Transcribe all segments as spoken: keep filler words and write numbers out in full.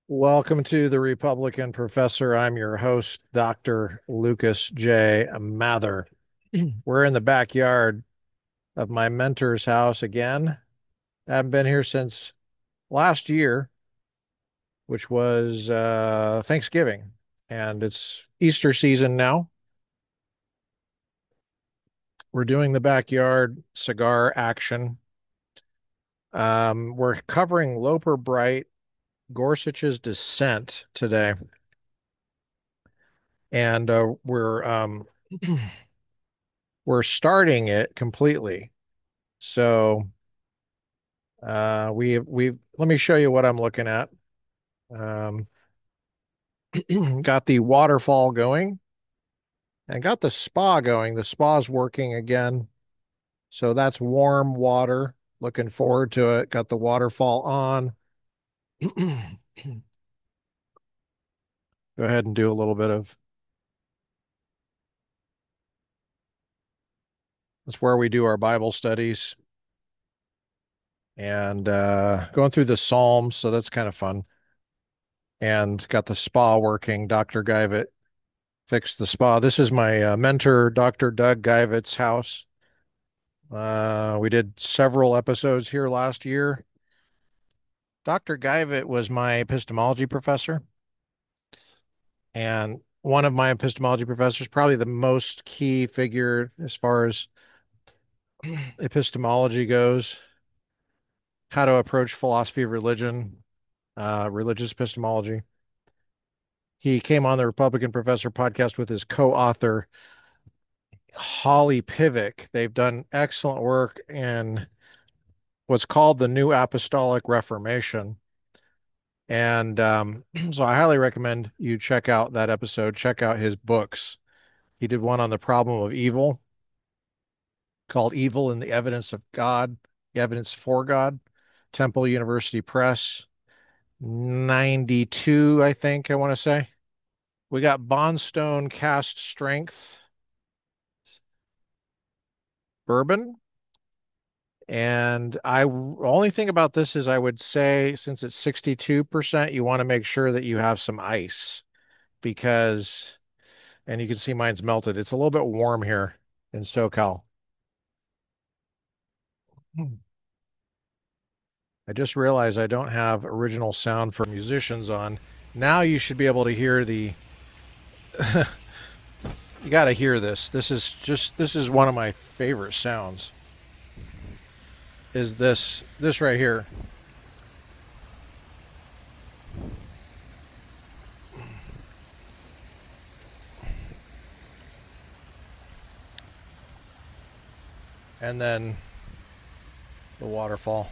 Welcome to the Republican Professor. I'm your host, Doctor Lucas J. Mather. We're in the backyard of my mentor's house again. I haven't been here since last year, which was uh, Thanksgiving, and it's Easter season now. We're doing the backyard cigar action. Um, we're covering Loper Bright, Gorsuch's Dissent today, and uh, we're um, we're starting it completely. So uh, we we let me show you what I'm looking at. Um, got the waterfall going and got the spa going. The spa's working again. So that's warm water. Looking forward to it. Got the waterfall on. Go ahead and do a little bit of that's where we do our Bible studies and uh, going through the Psalms. So that's kind of fun. And got the spa working. Doctor Guyvet fixed the spa. This is my uh, mentor, Doctor Doug Guyvet's house. Uh, we did several episodes here last year. Doctor Guyvet was my epistemology professor, and one of my epistemology professors, probably the most key figure as far as epistemology goes, how to approach philosophy of religion, uh, religious epistemology. He came on the Republican Professor podcast with his co-author, Holly Pivec. They've done excellent work in what's called the New Apostolic Reformation. And um, so I highly recommend you check out that episode, check out his books. He did one on the problem of evil called Evil and the Evidence of God, the Evidence for God, Temple University Press, ninety-two, I think I want to say. We got Bondstone Cast Strength Bourbon. And I only thing about this is I would say since it's sixty-two percent, you want to make sure that you have some ice because and you can see mine's melted. It's a little bit warm here in SoCal. I just realized I don't have original sound for musicians on. Now you should be able to hear the you got to hear this. This is just this is one of my favorite sounds. Is this this right here. And then the waterfall.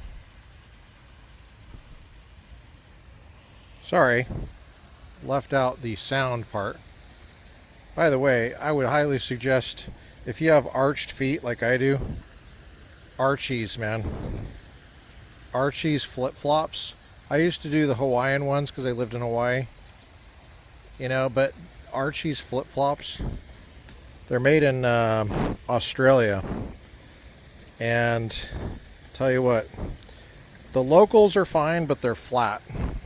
Sorry, left out the sound part. By the way, I would highly suggest if you have arched feet like I do, Archie's, man. Archie's flip-flops. I used to do the Hawaiian ones because I lived in Hawaii, you know, but Archie's flip-flops, they're made in uh, Australia. And tell you what, the locals are fine, but they're flat.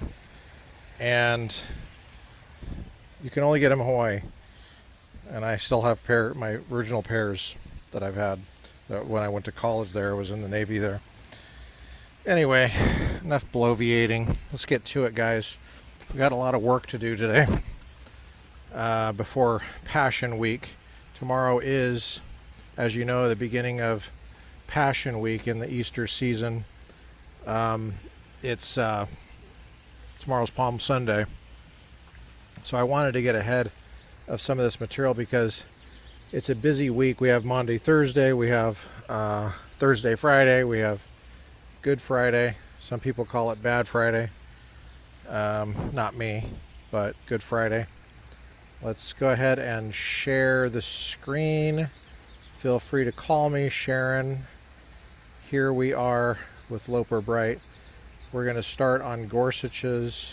And you can only get them in Hawaii. And I still have pair my original pairs that I've had that when I went to college there. I was in the Navy there. Anyway, enough bloviating. Let's get to it, guys. We got a lot of work to do today uh, before Passion Week. Tomorrow is, as you know, the beginning of Passion Week in the Easter season. Um, it's uh, tomorrow's Palm Sunday. So I wanted to get ahead of some of this material because it's a busy week. We have Monday, Thursday, we have uh, Thursday, Friday, we have Good Friday. Some people call it Bad Friday. Um, not me, but Good Friday. Let's go ahead and share the screen. Feel free to call me, Sharon. Here we are with Loper Bright. We're going to start on Gorsuch's,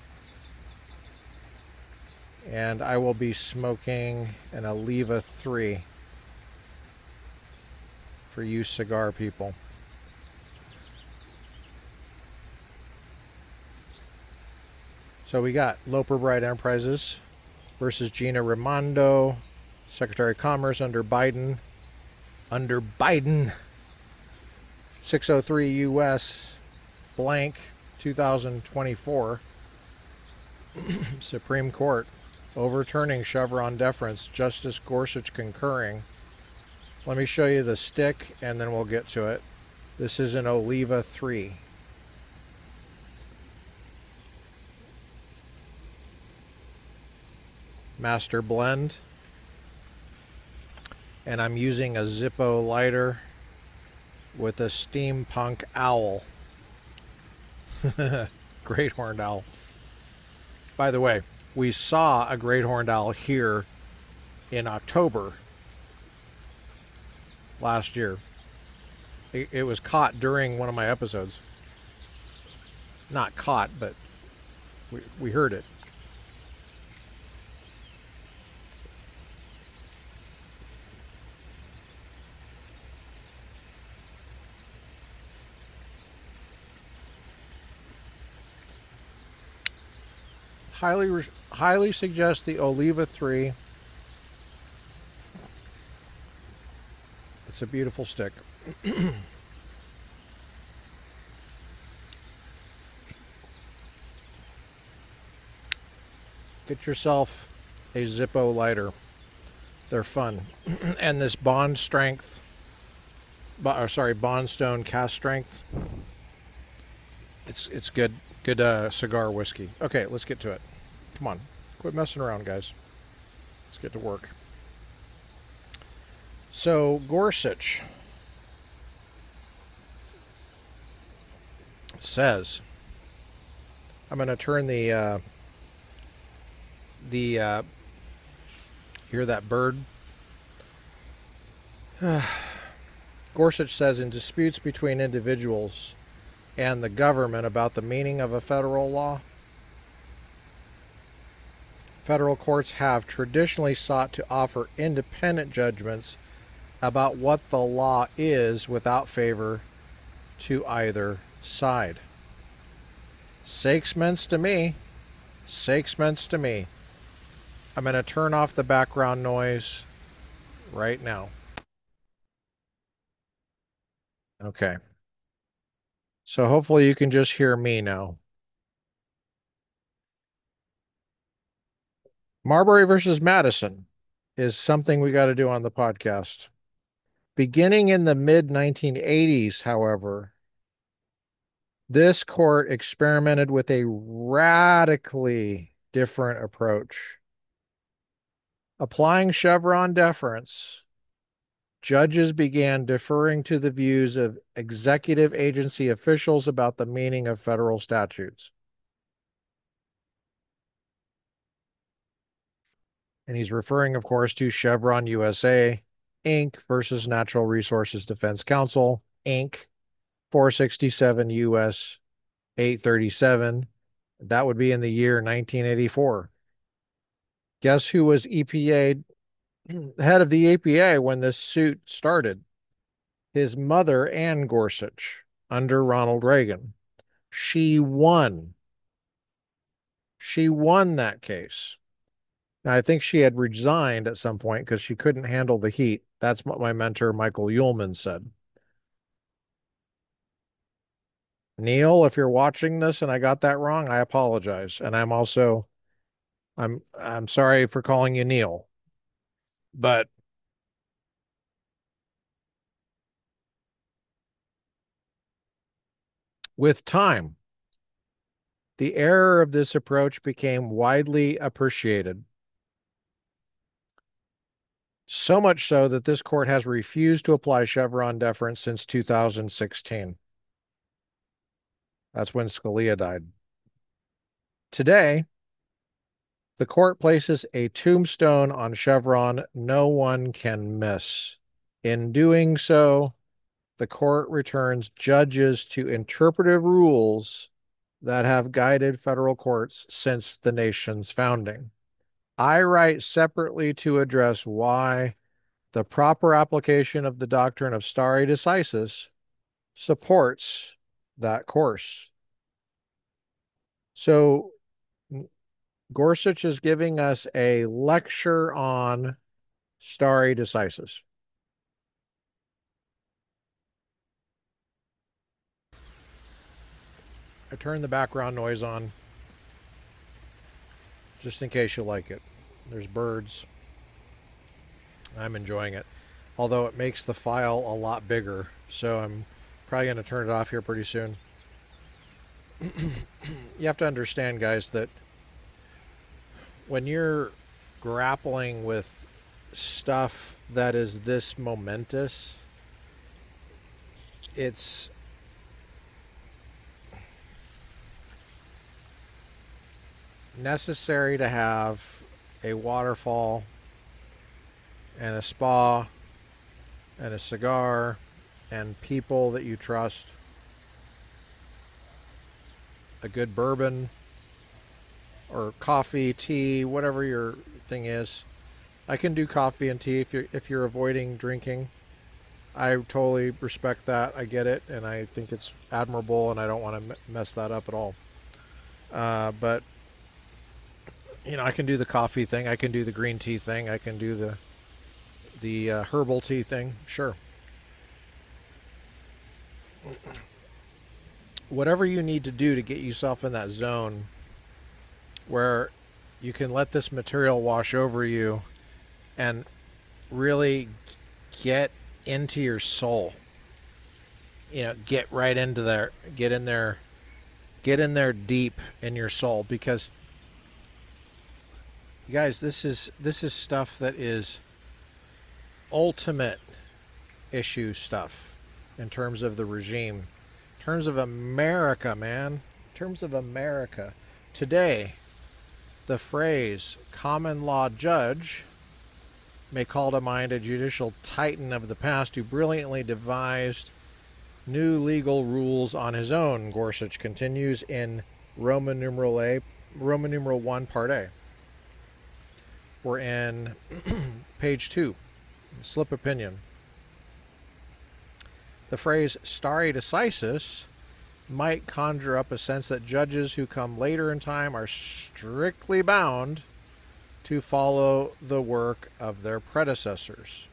and I will be smoking an Oliva three for you cigar people. So we got Loper Bright Enterprises versus Gina Raimondo, Secretary of Commerce under Biden. Under Biden, six oh three U S blank two thousand twenty-four. Supreme Court overturning Chevron deference, Justice Gorsuch concurring. Let me show you the stick and then we'll get to it. This is an Oliva three. Master blend. And I'm using a Zippo lighter with a steampunk owl. Great horned owl. By the way, we saw a great horned owl here in October last year. It, it was caught during one of my episodes. Not caught, but we, we heard it. Highly, highly suggest the Oliva three. It's a beautiful stick. Get yourself a Zippo lighter. They're fun. And this Bond strength, or sorry, Bond Stone cast strength. It's it's good. Good uh, cigar whiskey. Okay, let's get to it. Come on. Quit messing around, guys. Let's get to work. So, Gorsuch says, I'm going to turn the, uh, the, uh, hear that bird? Gorsuch says, in disputes between individuals and the government about the meaning of a federal law, federal courts have traditionally sought to offer independent judgments about what the law is without favor to either side. Sakesments to me. Sakesments to me. I'm going to turn off the background noise right now. Okay. So hopefully you can just hear me now. Marbury versus Madison is something we got to do on the podcast. Beginning in the mid nineteen eighties, however, this court experimented with a radically different approach. Applying Chevron deference, judges began deferring to the views of executive agency officials about the meaning of federal statutes. And he's referring, of course, to Chevron U S A, Incorporated versus Natural Resources Defense Council, Incorporated, four sixty-seven U S eight thirty-seven. That would be in the year nineteen eighty-four. Guess who was E P A, head of the E P A when this suit started? His mother, Ann Gorsuch, under Ronald Reagan. She won. She won that case. Now, I think she had resigned at some point because she couldn't handle the heat. That's what my mentor, Michael Uhlman, said. Neil, if you're watching this and I got that wrong, I apologize. And I'm also, I'm, I'm sorry for calling you Neil. But with time, the error of this approach became widely appreciated. So much so that this court has refused to apply Chevron deference since two thousand sixteen. That's when Scalia died. Today, the court places a tombstone on Chevron no one can miss. In doing so, the court returns judges to interpretive rules that have guided federal courts since the nation's founding. I write separately to address why the proper application of the doctrine of stare decisis supports that course. So Gorsuch is giving us a lecture on stare decisis. I turned the background noise on just in case you like it. There's birds. I'm enjoying it. Although it makes the file a lot bigger, so I'm probably going to turn it off here pretty soon. You have to understand, guys, that when you're grappling with stuff that is this momentous, it's necessary to have a waterfall and a spa and a cigar and people that you trust, a good bourbon or coffee, tea, whatever your thing is. I can do coffee and tea if you're if you're avoiding drinking. I totally respect that. I get it, and I think it's admirable, and I don't want to mess that up at all. Uh, but you know, I can do the coffee thing. I can do the green tea thing. I can do the the uh, herbal tea thing. Sure. Whatever you need to do to get yourself in that zone where you can let this material wash over you and really get into your soul. You know, get right into there, get in there, get in there deep in your soul, because you guys, this is this is stuff that is ultimate issue stuff in terms of the regime, in terms of America, man, in terms of America. Today, the phrase common law judge may call to mind a judicial titan of the past who brilliantly devised new legal rules on his own, Gorsuch continues in Roman numeral A, Roman numeral one, part A. We're in page two, slip opinion. The phrase stare decisis might conjure up a sense that judges who come later in time are strictly bound to follow the work of their predecessors.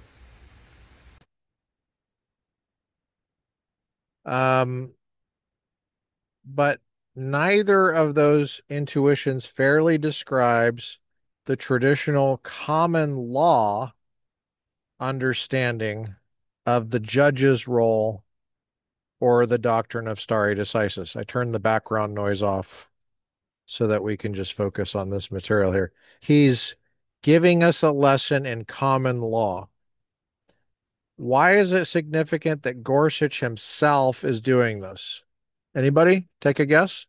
Um, but neither of those intuitions fairly describes the traditional common law understanding of the judge's role or the doctrine of stare decisis. I turned the background noise off so that we can just focus on this material here. He's giving us a lesson in common law. Why is it significant that Gorsuch himself is doing this? Anybody take a guess?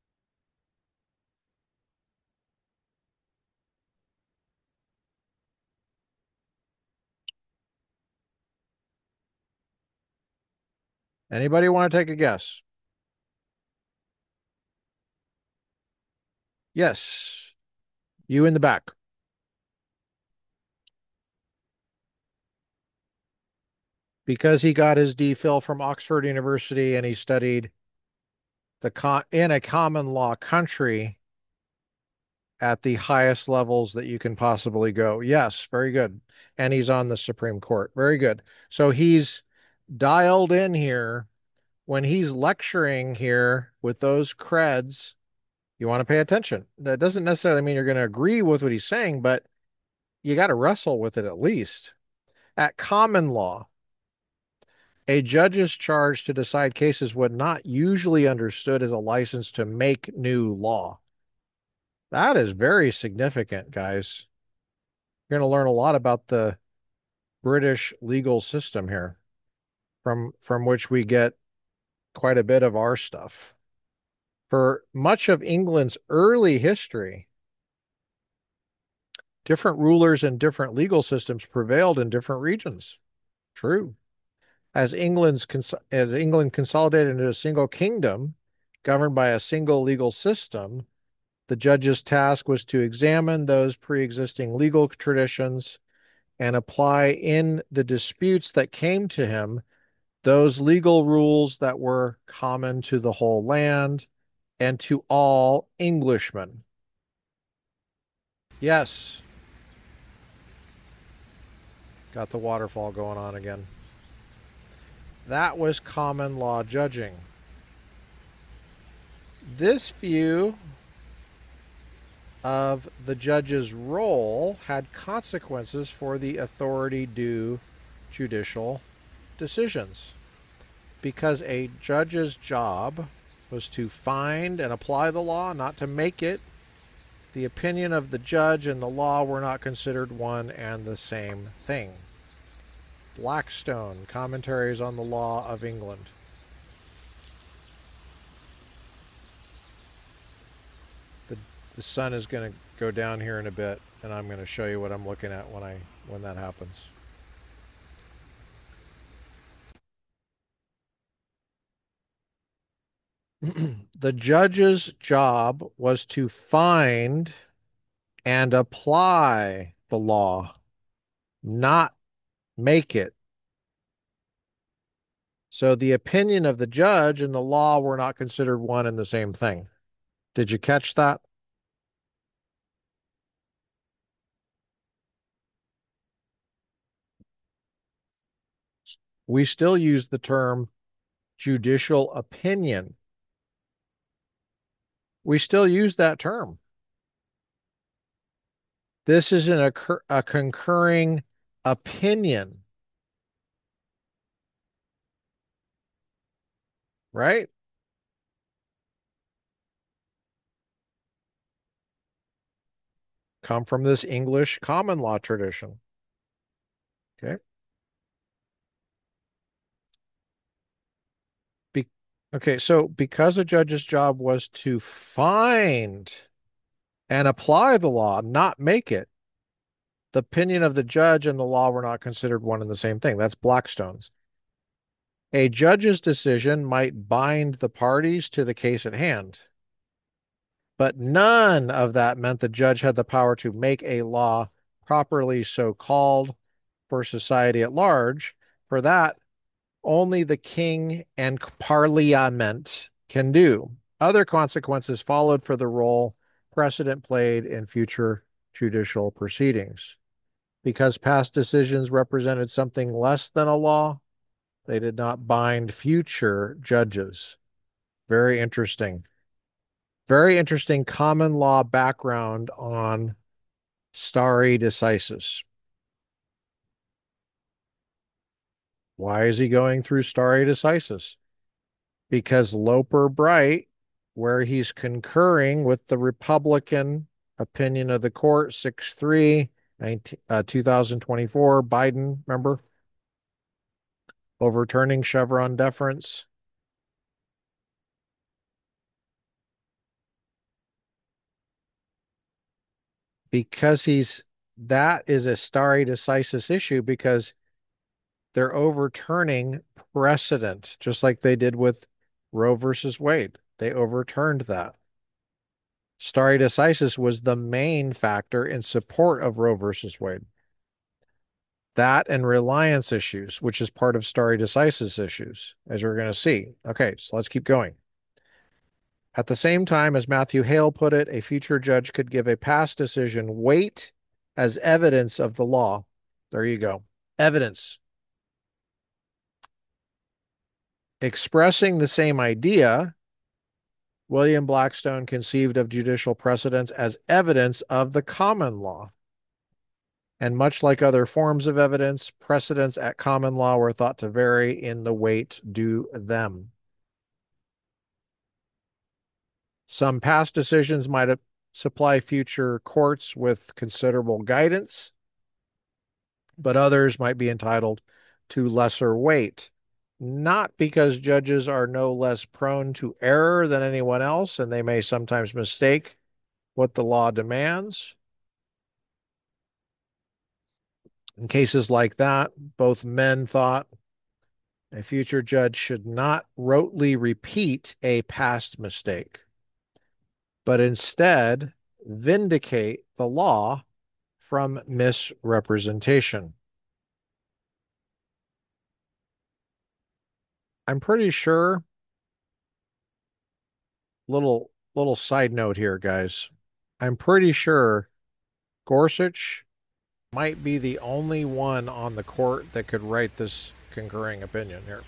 Anybody want to take a guess? Yes, you in the back. Because he got his DPhil from Oxford University and he studied the con in a common law country at the highest levels that you can possibly go. Yes, very good. And he's on the Supreme Court. Very good. So he's dialed in here when he's lecturing here with those creds. You want to pay attention. That doesn't necessarily mean you're going to agree with what he's saying, but you got to wrestle with it at least. At common law, a judge is charged to decide cases what not usually understood as a license to make new law. That is very significant, guys. You're going to learn a lot about the British legal system here, from from which we get quite a bit of our stuff. For much of England's early history, different rulers and different legal systems prevailed in different regions. True. As England's as England consolidated into a single kingdom governed by a single legal system, the judge's task was to examine those pre-existing legal traditions and apply in the disputes that came to him those legal rules that were common to the whole land and to all Englishmen. Yes, got the waterfall going on again. That was common law judging. This view of the judge's role had consequences for the authority due judicial decisions because a judge's job was to find and apply the law, not to make it. The opinion of the judge and the law were not considered one and the same thing. Blackstone, Commentaries on the Law of England. The, the sun is going to go down here in a bit, and I'm going to show you what I'm looking at when I when that happens. The judge's job was to find and apply the law, not make it. So the opinion of the judge and the law were not considered one and the same thing. Did you catch that? We still use the term judicial opinion. We still use that term. This is an occur- a concurring opinion, right? Come from this English common law tradition. Okay. Be- okay, so because a judge's job was to find and apply the law, not make it, the opinion of the judge and the law were not considered one and the same thing. That's Blackstone's. A judge's decision might bind the parties to the case at hand, but none of that meant the judge had the power to make a law properly so called for society at large. For that, only the king and parliament can do. Other consequences followed for the role precedent played in future judicial proceedings. Because past decisions represented something less than a law, they did not bind future judges. Very interesting. Very interesting common law background on stare decisis. Why is he going through stare decisis? Because Loper Bright, where he's concurring with the Republican opinion of the court, six three, uh, two thousand twenty-four, Biden, remember, overturning Chevron deference. Because he's that is a stare decisis issue because they're overturning precedent, just like they did with Roe versus Wade. They overturned that. Stare decisis was the main factor in support of Roe versus Wade. That and reliance issues, which is part of stare decisis issues, as we're going to see. Okay, so let's keep going. At the same time, as Matthew Hale put it, a future judge could give a past decision weight as evidence of the law. There you go. Evidence. Expressing the same idea, William Blackstone conceived of judicial precedents as evidence of the common law. And much like other forms of evidence, precedents at common law were thought to vary in the weight due them. Some past decisions might supply future courts with considerable guidance, but others might be entitled to lesser weight. Not because judges are no less prone to error than anyone else, and they may sometimes mistake what the law demands. In cases like that, both men thought a future judge should not rotely repeat a past mistake, but instead vindicate the law from misrepresentation. I'm pretty sure, little little side note here, guys. I'm pretty sure Gorsuch might be the only one on the court that could write this concurring opinion here.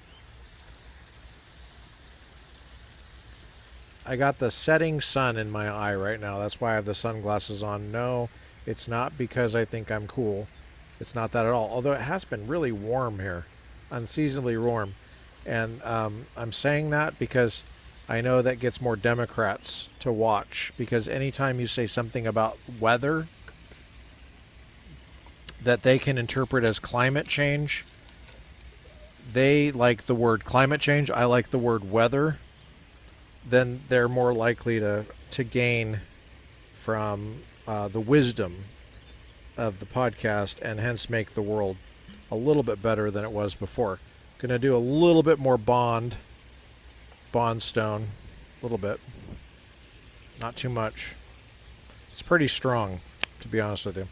I got the setting sun in my eye right now. That's why I have the sunglasses on. No, it's not because I think I'm cool. It's not that at all. Although it has been really warm here, unseasonably warm. And um, I'm saying that because I know that gets more Democrats to watch. Because anytime you say something about weather that they can interpret as climate change, they like the word climate change. I like the word weather. Then they're more likely to, to gain from uh, the wisdom of the podcast and hence make the world a little bit better than it was before. Going to do a little bit more bond, bond stone, a little bit, not too much. It's pretty strong, to be honest with you.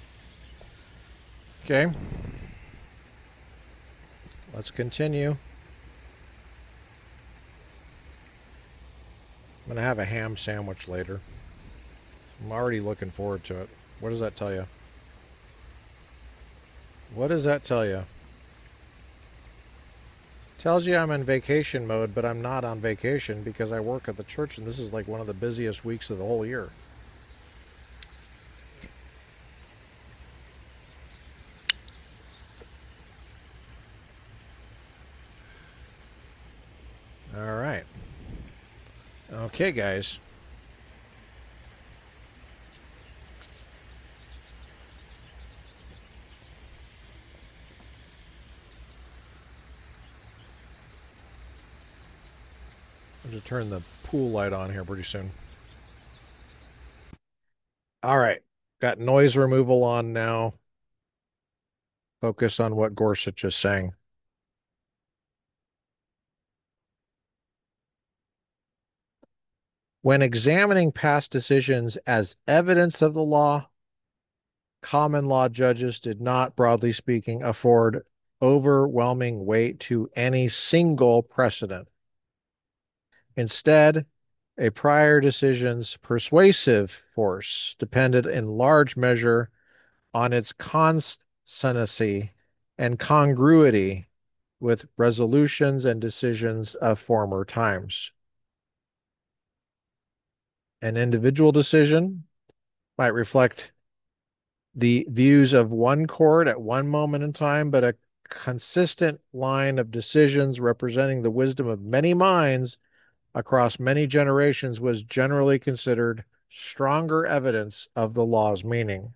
Okay, let's continue. I'm going to have a ham sandwich later. I'm already looking forward to it. What does that tell you? What does that tell you? Tells you I'm in vacation mode, but I'm not on vacation because I work at the church and this is like one of the busiest weeks of the whole year. All right. Okay, guys. I'm going to turn the pool light on here pretty soon. All right. Got noise removal on now. Focus on what Gorsuch is saying. When examining past decisions as evidence of the law, common law judges did not, broadly speaking, afford overwhelming weight to any single precedent. Instead, a prior decision's persuasive force depended in large measure on its consonancy and congruity with resolutions and decisions of former times. An individual decision might reflect the views of one court at one moment in time, but a consistent line of decisions representing the wisdom of many minds across many generations was generally considered stronger evidence of the law's meaning.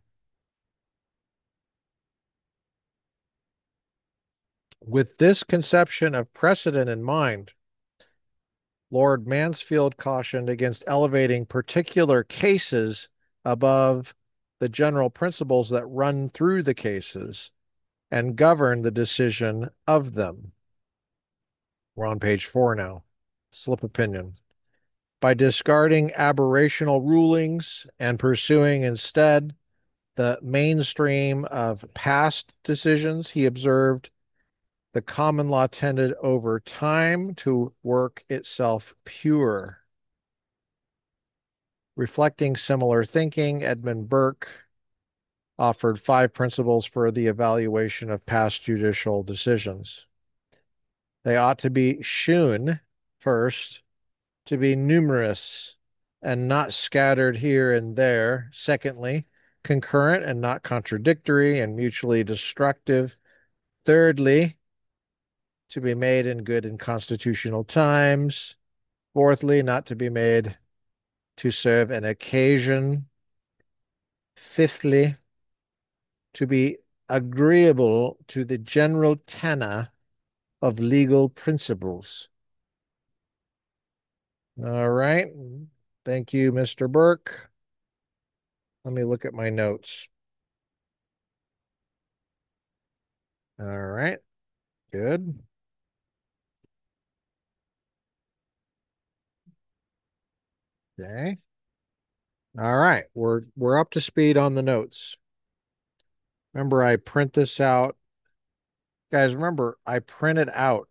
With this conception of precedent in mind, Lord Mansfield cautioned against elevating particular cases above the general principles that run through the cases and govern the decision of them. We're on page four now. Slip opinion. By discarding aberrational rulings and pursuing instead the mainstream of past decisions, he observed the common law tended over time to work itself pure. Reflecting similar thinking, Edmund Burke offered five principles for the evaluation of past judicial decisions. They ought to be shewn, first, to be numerous and not scattered here and there. Secondly, concurrent and not contradictory and mutually destructive. Thirdly, to be made in good and constitutional times. Fourthly, not to be made to serve an occasion. Fifthly, to be agreeable to the general tenor of legal principles. All right. Thank you, Mister Burke. Let me look at my notes. All right. Good. Okay. All right. We're we're up to speed on the notes. Remember, I print this out. Guys, remember, I print it out.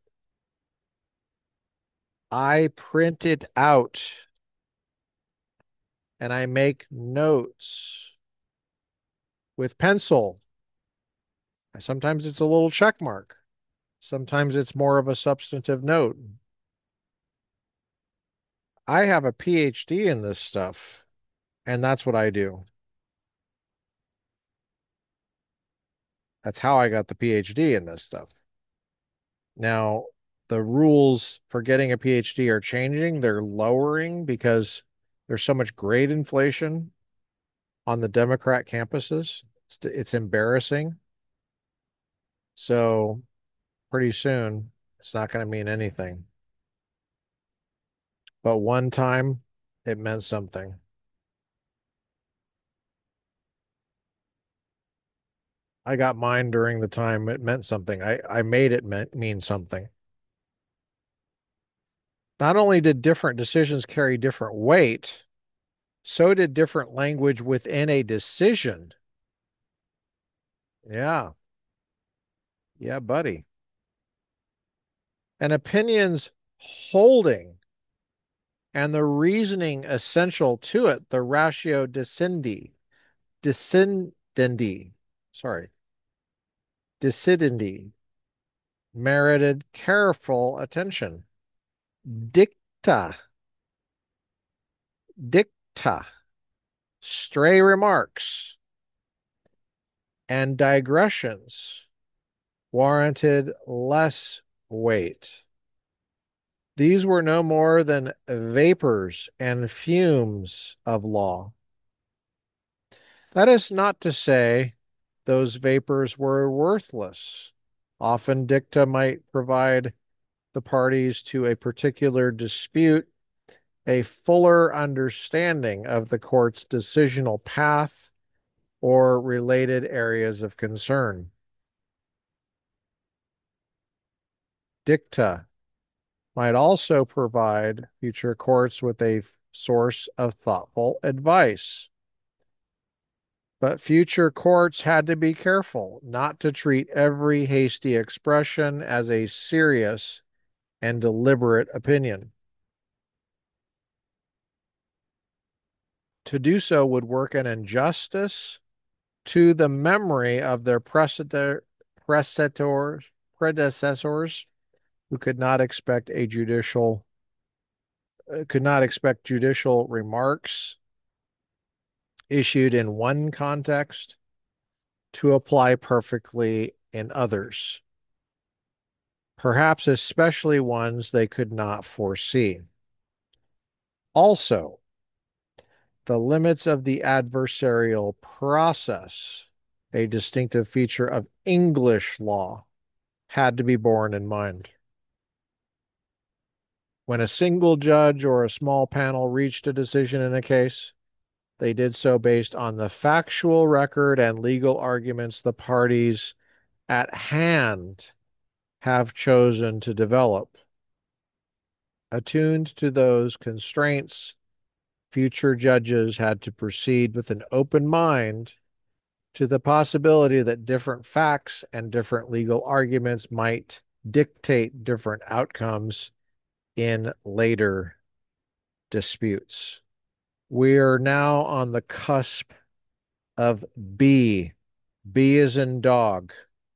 I print it out and I make notes. with pencil. Sometimes it's a little check mark. Sometimes it's more of a substantive note. I have a P H D in this stuff, and that's what I do. That's how I got the P H D in this stuff. Now, the rules for getting a P H D are changing. They're lowering because there's so much grade inflation on the Democrat campuses. It's, it's embarrassing. So pretty soon, it's not going to mean anything. But one time, it meant something. I got mine during the time it meant something. I, I made it meant, mean something. Not only did different decisions carry different weight, so did different language within a decision. Yeah. Yeah, buddy. And opinions holding and the reasoning essential to it, the ratio decidendi, decidendi, sorry, decidendi, merited careful attention. Dicta, dicta, stray remarks, and digressions warranted less weight. These were no more than vapors and fumes of law. That is not to say those vapors were worthless. Often dicta might provide the parties to a particular dispute a fuller understanding of the court's decisional path or related areas of concern. Dicta might also provide future courts with a source of thoughtful advice. But future courts had to be careful not to treat every hasty expression as a serious and deliberate opinion. To do so would work an injustice to the memory of their predecessors, predecessors who could not expect a judicial uh, could not expect judicial remarks issued in one context to apply perfectly in others, perhaps especially ones they could not foresee. Also, the limits of the adversarial process, a distinctive feature of English law, had to be borne in mind. When a single judge or a small panel reached a decision in a case, they did so based on the factual record and legal arguments the parties at hand have chosen to develop. Attuned to those constraints, future judges had to proceed with an open mind to the possibility that different facts and different legal arguments might dictate different outcomes in later disputes. We are now on the cusp of B. B is in dog.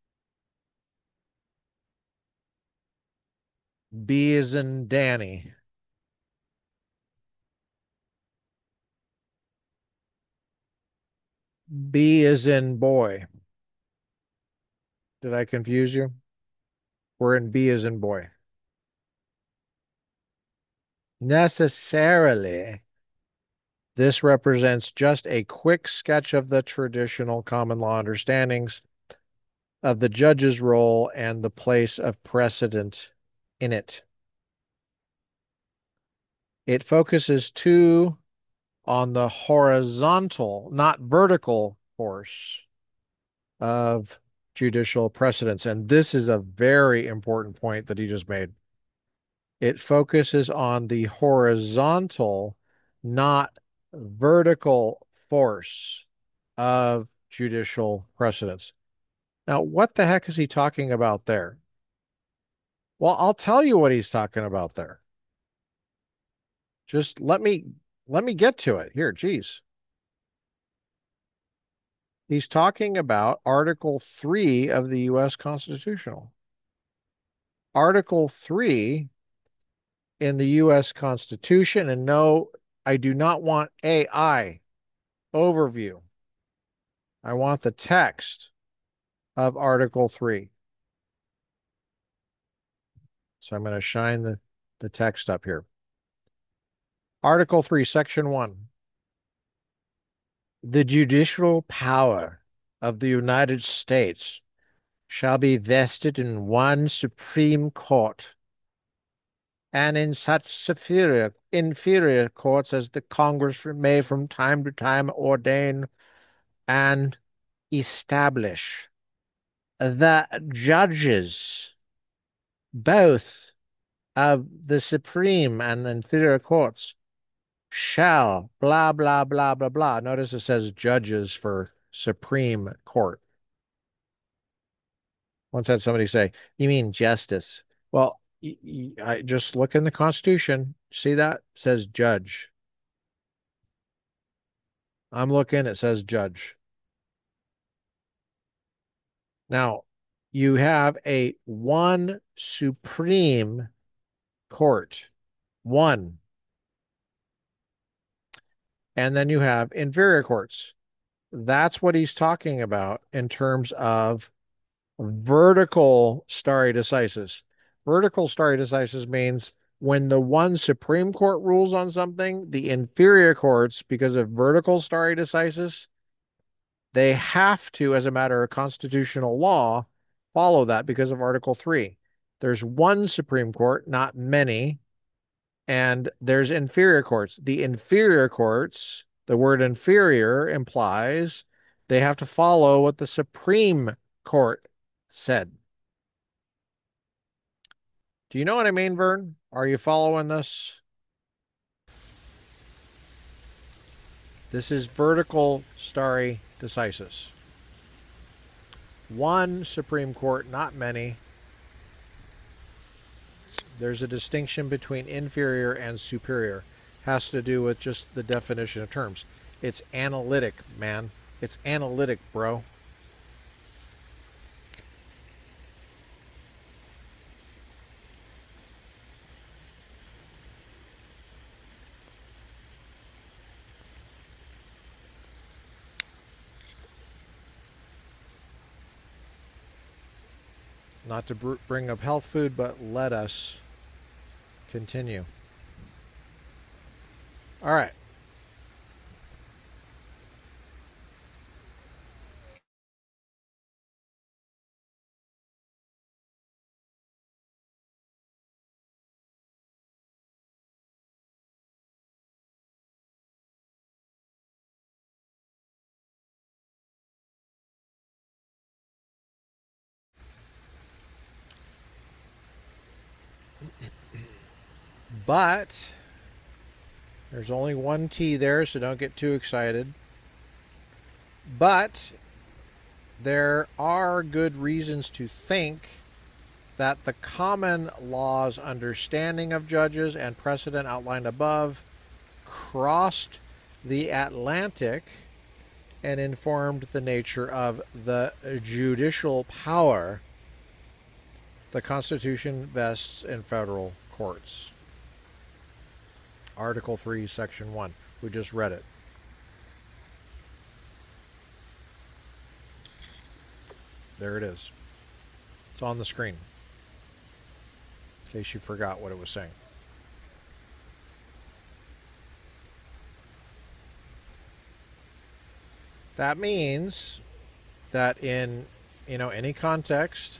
B is in Danny. B is in boy. Did I confuse you? We're in B is in boy. Necessarily, this represents just a quick sketch of the traditional common law understandings of the judge's role and the place of precedent in it. It focuses too on the horizontal, not vertical course of judicial precedents. And this is a very important point that he just made. It focuses on the horizontal, not vertical force of judicial precedents. Now, what the heck is he talking about there? Well, I'll tell you what he's talking about there. Just let me let me get to it. Here, geez. He's talking about Article three of the U S Constitutional. Article three in the U S Constitution, and no, I do not want A I overview. I want the text of Article three. So I'm going to shine the, the text up here. Article three, Section one. The judicial power of the United States shall be vested in one Supreme Court, and in such superior, inferior courts as the Congress may from time to time ordain and establish. The judges, both of the Supreme and inferior courts, shall blah, blah, blah, blah, blah. Notice it says judges for Supreme Court. Once had somebody say, you mean justice? Well, I just look in the Constitution. See that? It says judge. I'm looking, it says judge. Now, you have a one Supreme Court. One. And then you have inferior courts. That's what he's talking about in terms of vertical stare decisis. Vertical stare decisis means when the one Supreme Court rules on something, the inferior courts, because of vertical stare decisis, they have to, as a matter of constitutional law, follow that because of Article three. There's one Supreme Court, not many, and there's inferior courts. The inferior courts, the word inferior implies they have to follow what the Supreme Court said. Do you know what I mean, Vern? Are you following this? This is vertical stare decisis. One Supreme Court, not many. There's a distinction between inferior and superior. Has to do with just the definition of terms. It's analytic, man. It's analytic, bro. Not to br bring up health food, but let us continue. All right. But there's only one T there, so don't get too excited. But there are good reasons to think that the common law's understanding of judges and precedent outlined above crossed the Atlantic and informed the nature of the judicial power the Constitution vests in federal courts. Article three, Section one. We just read it. There it is. It's on the screen, in case you forgot what it was saying. That means that in, you know, any context,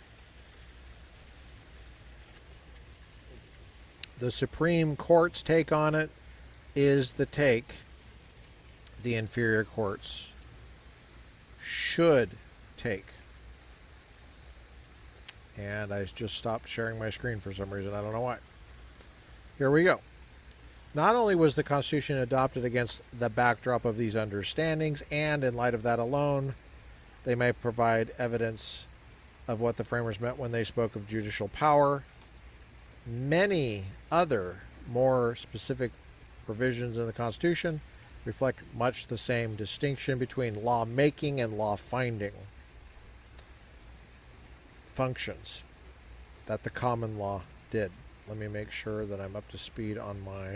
the Supreme Court's take on it is the take the inferior courts should take. And I just stopped sharing my screen for some reason. I don't know why. Here we go. Not only was the Constitution adopted against the backdrop of these understandings, and in light of that alone, they may provide evidence of what the framers meant when they spoke of judicial power. Many other more specific provisions in the Constitution reflect much the same distinction between law making and law finding functions that the common law did. Let me make sure that I'm up to speed on my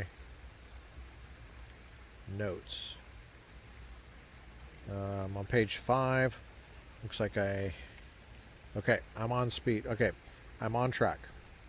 notes. Uh, I'm on page five. Looks like I. Okay, I'm on speed. Okay, I'm on track.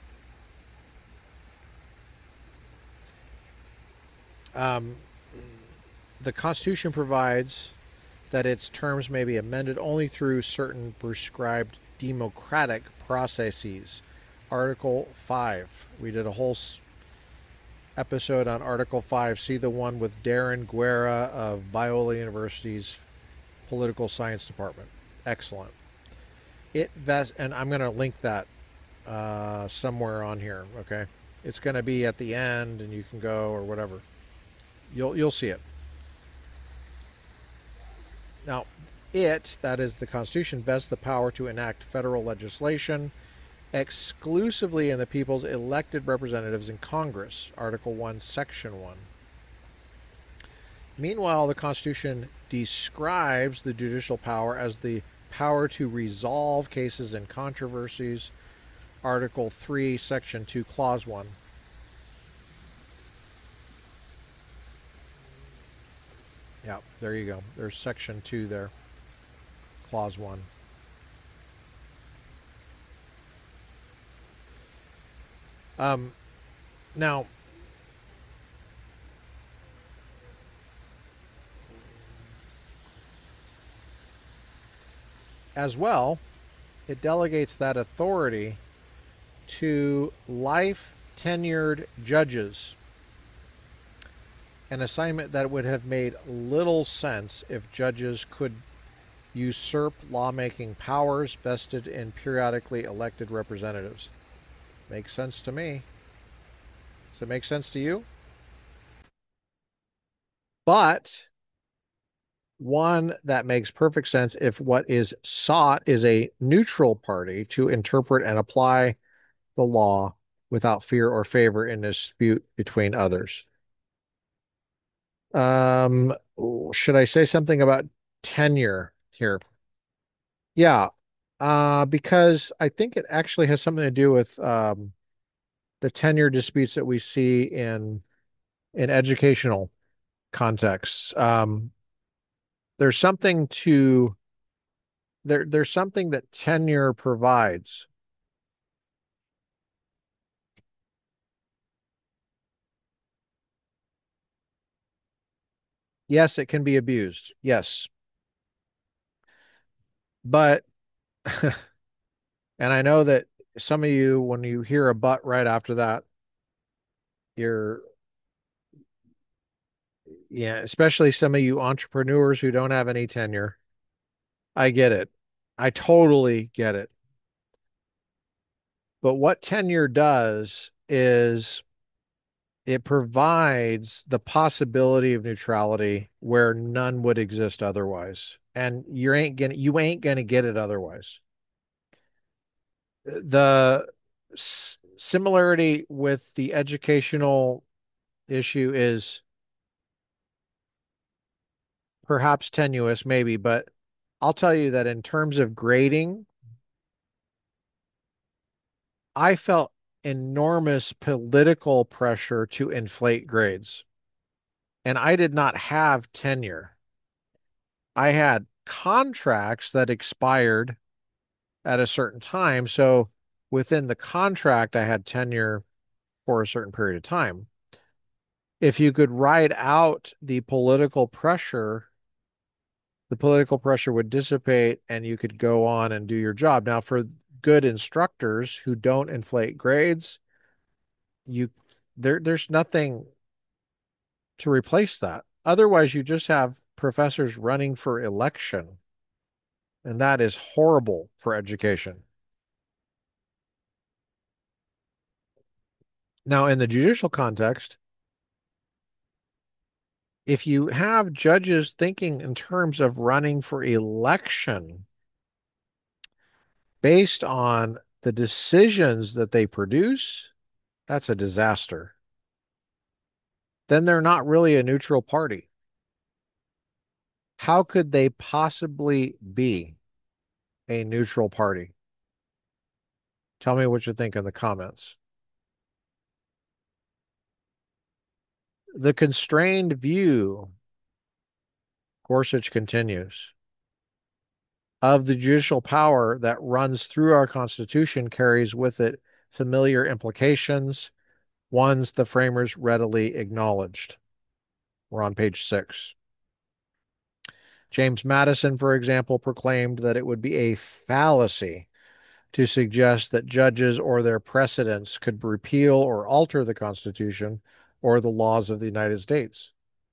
Um, the Constitution provides that its terms may be amended only through certain prescribed democratic processes. Article five. We did a whole episode on Article five. See the one with Darren Guerra of Biola University's Political Science Department. Excellent. It vests, and I'm going to link that uh, somewhere on here, okay? It's going to be at the end, and you can go or whatever. You'll you'll see it. Now, it, that is the Constitution, vests the power to enact federal legislation exclusively in the people's elected representatives in Congress, Article one, Section one. Meanwhile, the Constitution describes the judicial power as the power to resolve cases and controversies, Article three, Section two, Clause one. Yeah, there you go. There's Section two there, Clause one. Um, now, as well, it delegates that authority to life tenured judges, an assignment that would have made little sense if judges could usurp lawmaking powers vested in periodically elected representatives. Makes sense to me. Does it make sense to you? But one that makes perfect sense if what is sought is a neutral party to interpret and apply the law without fear or favor in dispute between others. Um, should I say something about tenure here? Yeah, uh, because I think it actually has something to do with um, the tenure disputes that we see in in educational contexts. Um, there's something to there there's something that tenure provides. Yes, it can be abused. Yes, but and I know that some of you, when you hear a but right after that, you're yeah, especially some of you entrepreneurs who don't have any tenure. I get it. I totally get it. But what tenure does is it provides the possibility of neutrality where none would exist otherwise. And you ain't gonna you ain't gonna get it otherwise. The s- similarity with the educational issue is perhaps tenuous, maybe, but I'll tell you that in terms of grading, I felt enormous political pressure to inflate grades. And I did not have tenure. I had contracts that expired at a certain time. So within the contract, I had tenure for a certain period of time. If you could ride out the political pressure, the political pressure would dissipate and you could go on and do your job. Now, for good instructors who don't inflate grades, you there there's nothing to replace that. Otherwise, you just have professors running for election, and that is horrible for education. Now, in the judicial context, if you have judges thinking in terms of running for election based on the decisions that they produce, that's a disaster. Then they're not really a neutral party. How could they possibly be a neutral party? Tell me what you think in the comments. The constrained view, Gorsuch continues, of the judicial power that runs through our Constitution carries with it familiar implications, ones the framers readily acknowledged. We're on page six. James Madison, for example, proclaimed that it would be a fallacy to suggest that judges or their precedents could repeal or alter the Constitution or the laws of the United States.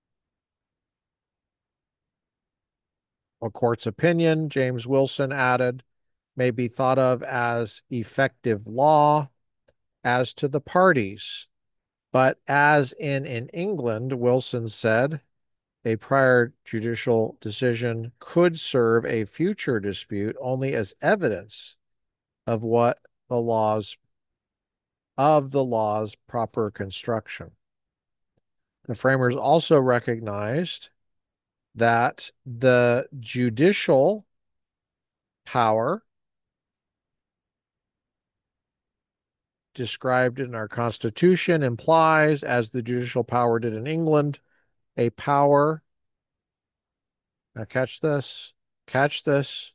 A court's opinion, James Wilson added, may be thought of as effective law as to the parties. But as in, in England, Wilson said, a prior judicial decision could serve a future dispute only as evidence of what the laws of the law's proper construction. The framers also recognized that the judicial power described in our Constitution implies, as the judicial power did in England, a power. Now, catch this, catch this,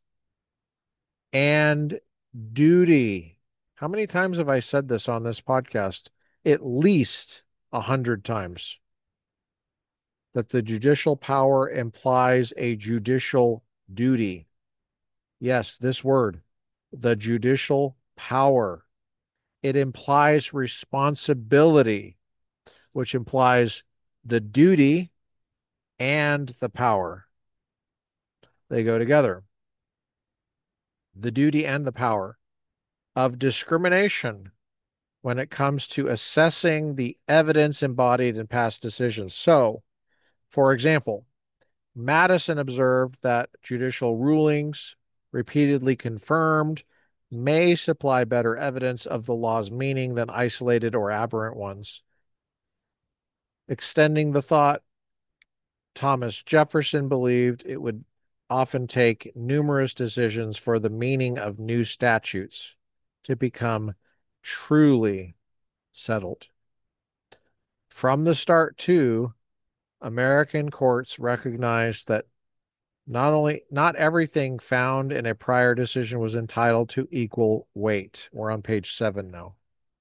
and duty. How many times have I said this on this podcast? At least a hundred times. That the judicial power implies a judicial duty. Yes, this word, the judicial power. It implies responsibility, which implies the duty and the power. They go together. The duty and the power of discrimination when it comes to assessing the evidence embodied in past decisions. So, for example, Madison observed that judicial rulings repeatedly confirmed may supply better evidence of the law's meaning than isolated or aberrant ones. Extending the thought, Thomas Jefferson believed it would often take numerous decisions for the meaning of new statutes to become truly settled. From the start, too, American courts recognized that not only not everything found in a prior decision was entitled to equal weight. We're on page seven now.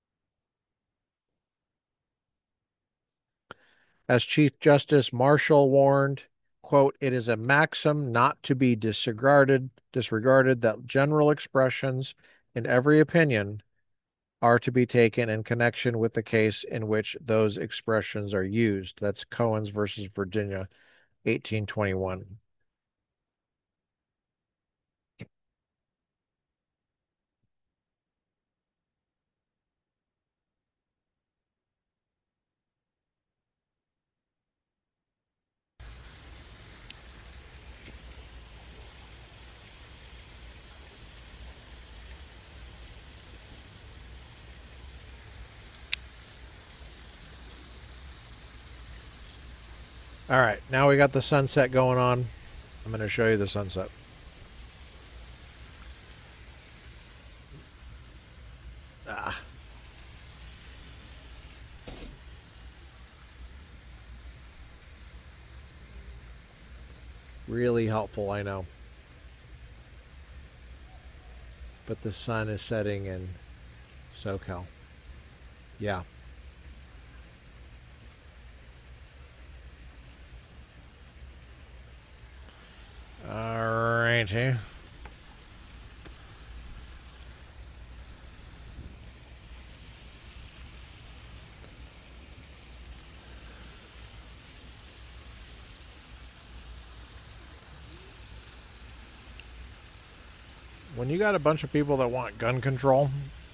As Chief Justice Marshall warned, quote, it is a maxim not to be disregarded, disregarded that general expressions in every opinion are to be taken in connection with the case in which those expressions are used. That's Cohens versus Virginia, eighteen twenty-one. All right, now we got the sunset going on. I'm going to show you the sunset. Ah. Really helpful, I know. But the sun is setting in SoCal. Yeah. All righty. When you got a bunch of people that want gun control,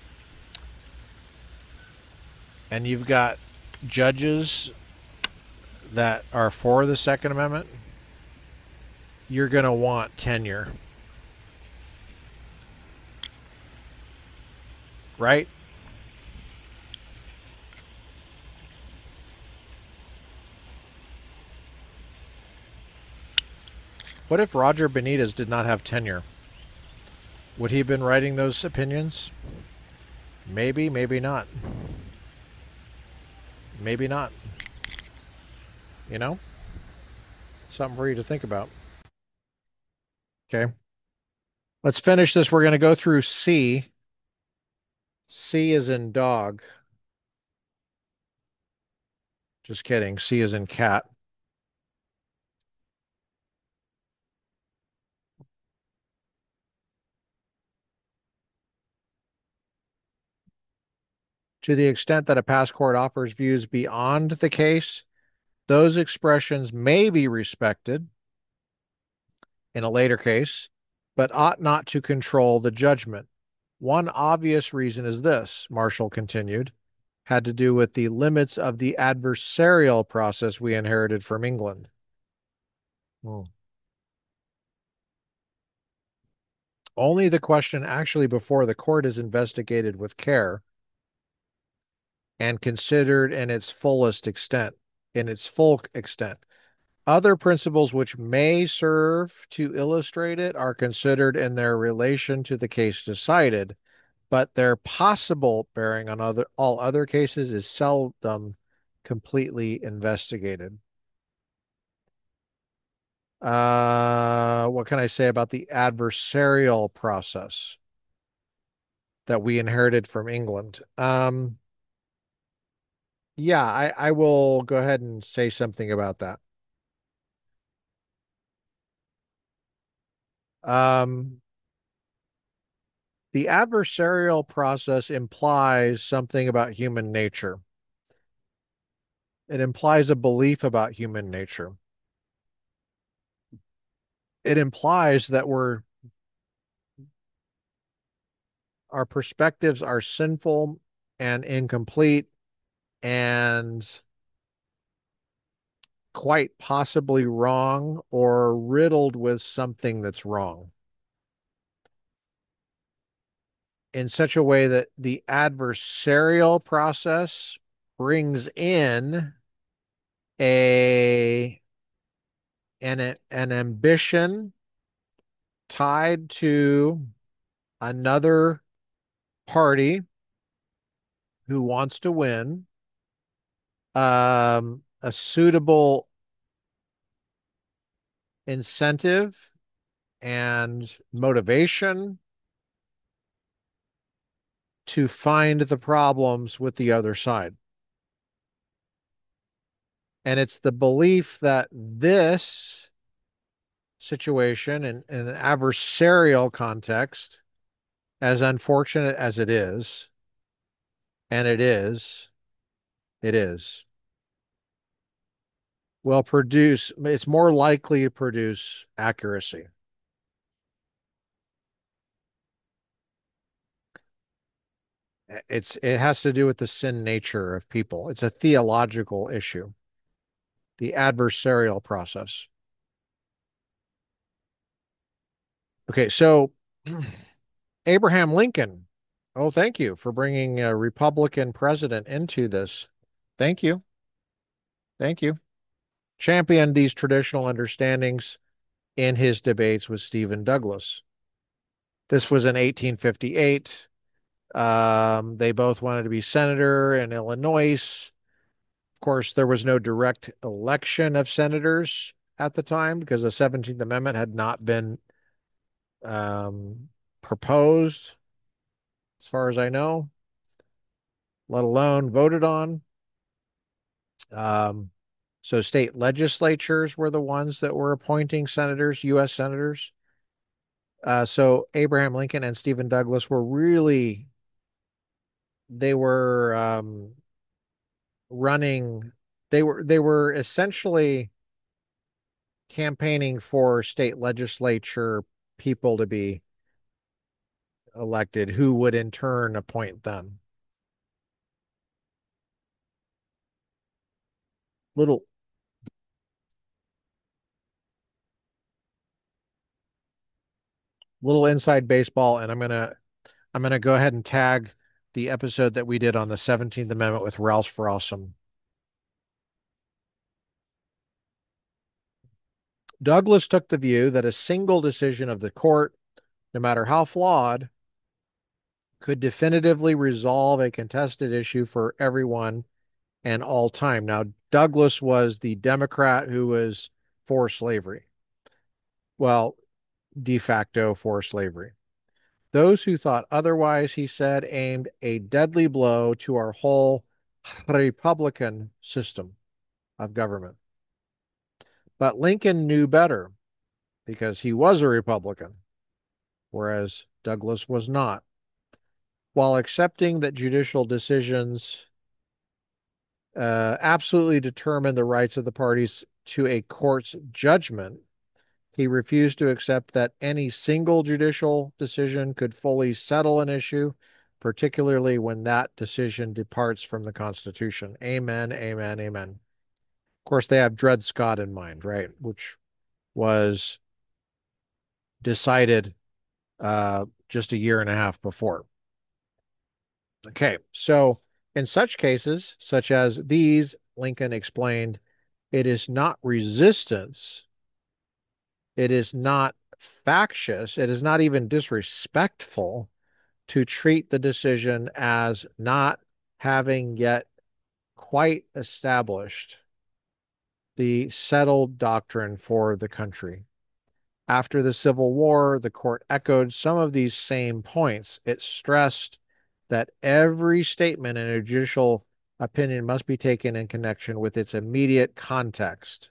and you've got judges that are for the Second Amendment, you're going to want tenure. Right? What if Roger Benitez did not have tenure? Would he have been writing those opinions? Maybe, maybe not. Maybe not. You know? Something for you to think about. Okay. Let's finish this. We're going to go through C. C is in dog. Just kidding. C is in cat. To the extent that a past court offers views beyond the case, those expressions may be respected in a later case, but ought not to control the judgment. One obvious reason is this, Marshall continued, had to do with the limits of the adversarial process we inherited from England. Hmm. Only the question actually before the court is investigated with care and considered in its fullest extent, in its full extent. Other principles which may serve to illustrate it are considered in their relation to the case decided, but their possible bearing on other all other cases is seldom completely investigated. Uh, what can I say about the adversarial process that we inherited from England? Um, yeah, I, I will go ahead and say something about that. Um, the adversarial process implies something about human nature. It implies a belief about human nature. It implies that we're our perspectives are sinful and incomplete and quite possibly wrong or riddled with something that's wrong in such a way that the adversarial process brings in a an, an ambition tied to another party who wants to win, um, a suitable incentive and motivation to find the problems with the other side. And it's the belief that this situation in, in an adversarial context, as unfortunate as it is, and it is, it is, will produce, it's more likely to produce accuracy. It's it has to do with the sin nature of people. It's a theological issue, the adversarial process. Okay, so Abraham Lincoln. Oh, thank you for bringing a Republican president into this. Thank you. Thank you. Championed these traditional understandings in his debates with Stephen Douglas. This was in eighteen fifty-eight. Um, they both wanted to be senator in Illinois. Of course, there was no direct election of senators at the time because the seventeenth Amendment had not been um, proposed, as far as I know, let alone voted on. Um, so state legislatures were the ones that were appointing senators, U S senators. Uh, so Abraham Lincoln and Stephen Douglas were really, they were um, running, they were they were essentially campaigning for state legislature people to be elected who would in turn appoint them. Little little inside baseball, and I'm gonna I'm gonna go ahead and tag the episode that we did on the seventeenth Amendment with Ralph Frossum. Douglas took the view that a single decision of the court, no matter how flawed, could definitively resolve a contested issue for everyone and all time. Now, Douglas was the Democrat who was for slavery. Well, de facto for slavery. Those who thought otherwise, he said, aimed a deadly blow to our whole Republican system of government. But Lincoln knew better because he was a Republican, whereas Douglas was not. While accepting that judicial decisions uh, absolutely determine the rights of the parties to a court's judgment, he refused to accept that any single judicial decision could fully settle an issue, particularly when that decision departs from the Constitution. Amen, amen, amen. Of course, they have Dred Scott in mind, right? Which was decided uh, just a year and a half before. Okay, so in such cases, such as these, Lincoln explained, it is not resistance, it is not factious, it is not even disrespectful to treat the decision as not having yet quite established the settled doctrine for the country. After the Civil War, the court echoed some of these same points. It stressed that every statement in a judicial opinion must be taken in connection with its immediate context.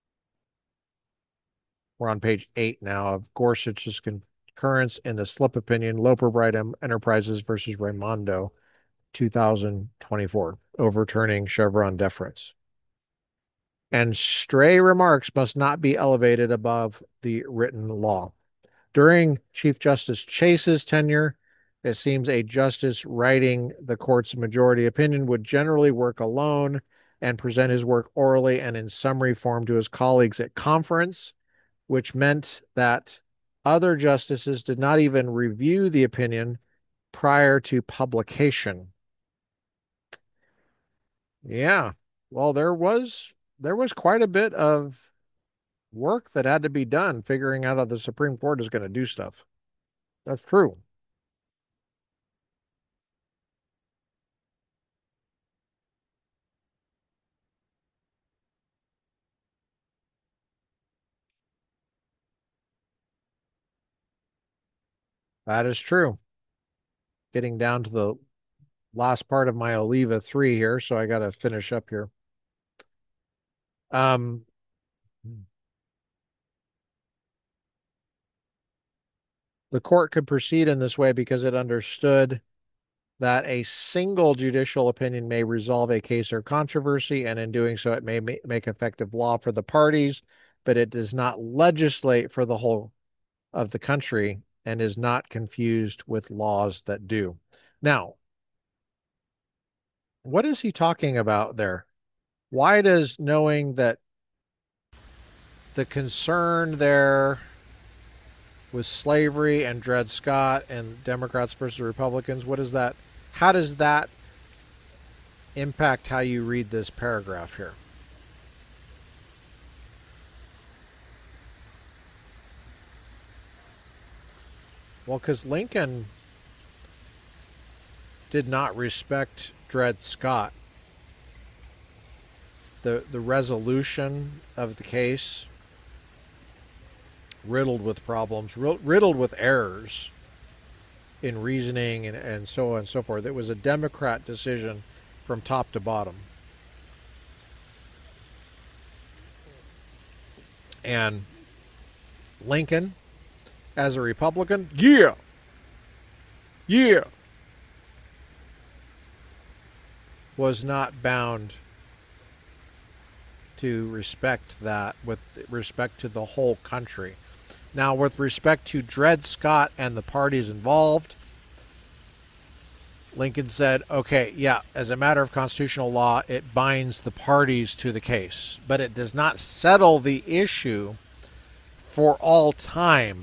We're on page eight now of Gorsuch's concurrence in the slip opinion, Loper Bright Enterprises versus Raimondo, two thousand twenty-four, overturning Chevron deference. And stray remarks must not be elevated above the written law. During Chief Justice Chase's tenure, it seems a justice writing the court's majority opinion would generally work alone and present his work orally and in summary form to his colleagues at conference, which meant that other justices did not even review the opinion prior to publication. Yeah, well, there was there was quite a bit of work that had to be done figuring out how the Supreme Court is going to do stuff. That's true. That is true. Getting down to the last part of my Oliva three here, so I got to finish up here. Um, the court could proceed in this way because it understood that a single judicial opinion may resolve a case or controversy, and in doing so, it may make effective law for the parties, but it does not legislate for the whole of the country and is not confused with laws that do. Now, what is he talking about there? Why does knowing that the concern there with slavery and Dred Scott and Democrats versus Republicans, what is that? How does that impact how you read this paragraph here? Well, because Lincoln did not respect Dred Scott. The, the resolution of the case, riddled with problems, riddled with errors in reasoning and, and so on and so forth. It was a Democrat decision from top to bottom. And Lincoln, as a Republican, yeah, yeah, was not bound to respect that with respect to the whole country. Now, with respect to Dred Scott and the parties involved, Lincoln said, okay, yeah, as a matter of constitutional law, it binds the parties to the case, but it does not settle the issue for all time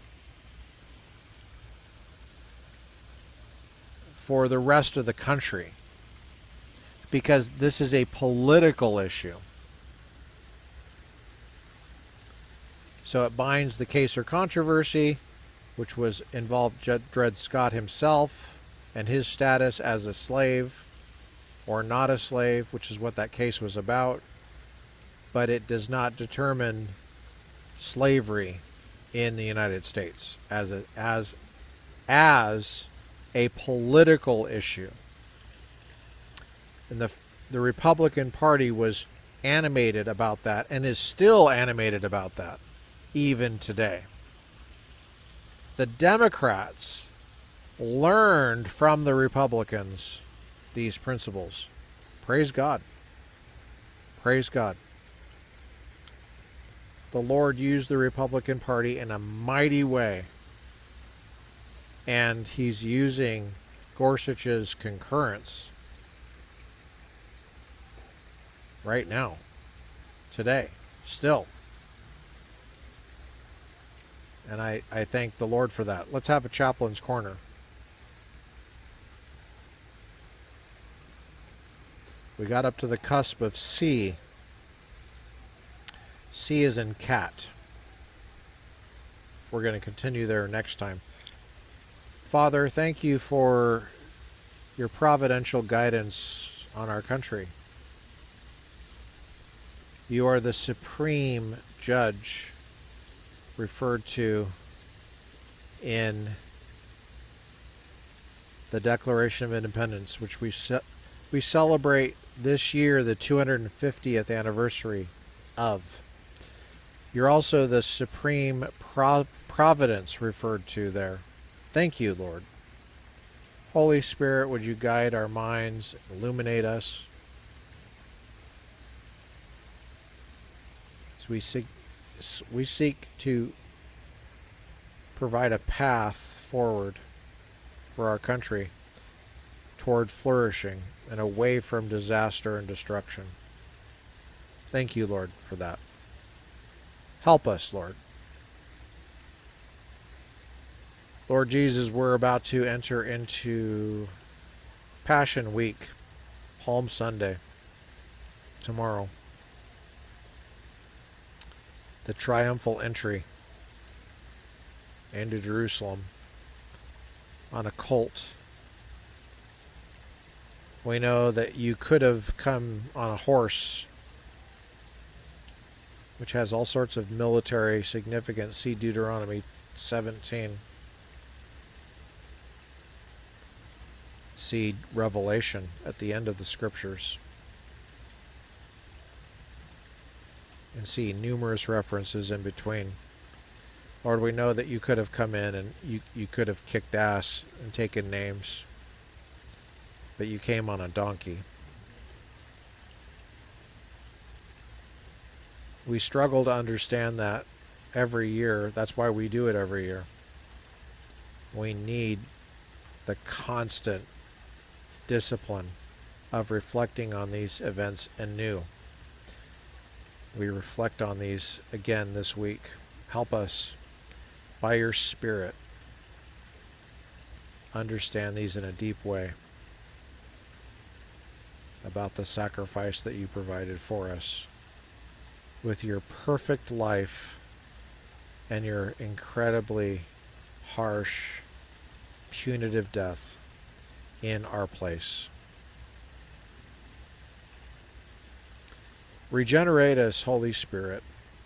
for the rest of the country, because this is a political issue. So it binds the case or controversy, which was involved Dred Scott himself and his status as a slave or not a slave, which is what that case was about. But it does not determine slavery in the United States as a, as as a political issue. And the the Republican Party was animated about that and is still animated about that even today. The Democrats learned from the Republicans these principles. Praise God. Praise God. The Lord used the Republican Party in a mighty way. And he's using Gorsuch's concurrence right now, today, still. And I, I thank the Lord for that. Let's have a chaplain's corner. We got up to the cusp of C. C is in cat. We're going to continue there next time. Father, thank you for your providential guidance on our country. You are the supreme judge referred to in the Declaration of Independence, which we ce- we celebrate this year the two hundred fiftieth anniversary of. You're also the supreme prov- providence referred to there. Thank you, Lord. Holy Spirit, would you guide our minds, illuminate us as we seek, we seek to provide a path forward for our country toward flourishing and away from disaster and destruction. Thank you, Lord, for that. Help us, Lord. Lord Jesus, we're about to enter into Passion Week, Palm Sunday, tomorrow. The triumphal entry into Jerusalem on a colt. We know that you could have come on a horse, which has all sorts of military significance. See Deuteronomy seventeen. See Revelation at the end of the scriptures. And see numerous references in between. Lord, we know that you could have come in and you, you could have kicked ass and taken names. But you came on a donkey. We struggle to understand that every year. That's why we do it every year. We need the constant discipline of reflecting on these events anew. We reflect on these again this week. Help us, by your Spirit, understand these in a deep way about the sacrifice that you provided for us with your perfect life and your incredibly harsh, punitive death in our place. Regenerate us, Holy Spirit.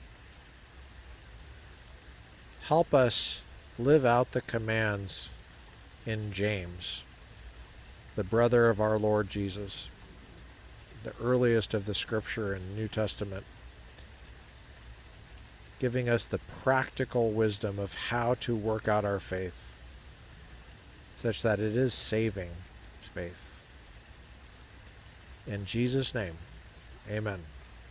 Help us live out the commands in James, the brother of our Lord Jesus, the earliest of the scripture in the New Testament, giving us the practical wisdom of how to work out our faith such that it is saving faith. In Jesus' name, amen.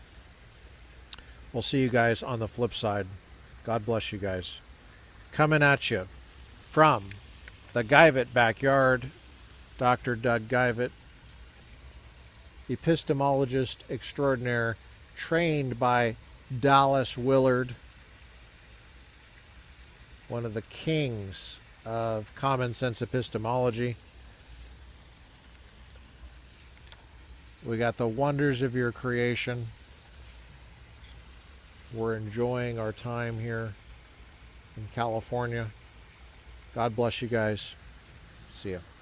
We'll see you guys on the flip side. God bless you guys. Coming at you from the Guyvet backyard, Doctor Doug Guyvet, epistemologist extraordinaire, trained by Dallas Willard, one of the kings of common sense epistemology. We got the wonders of your creation. We're enjoying our time here in California. God bless you guys. See ya.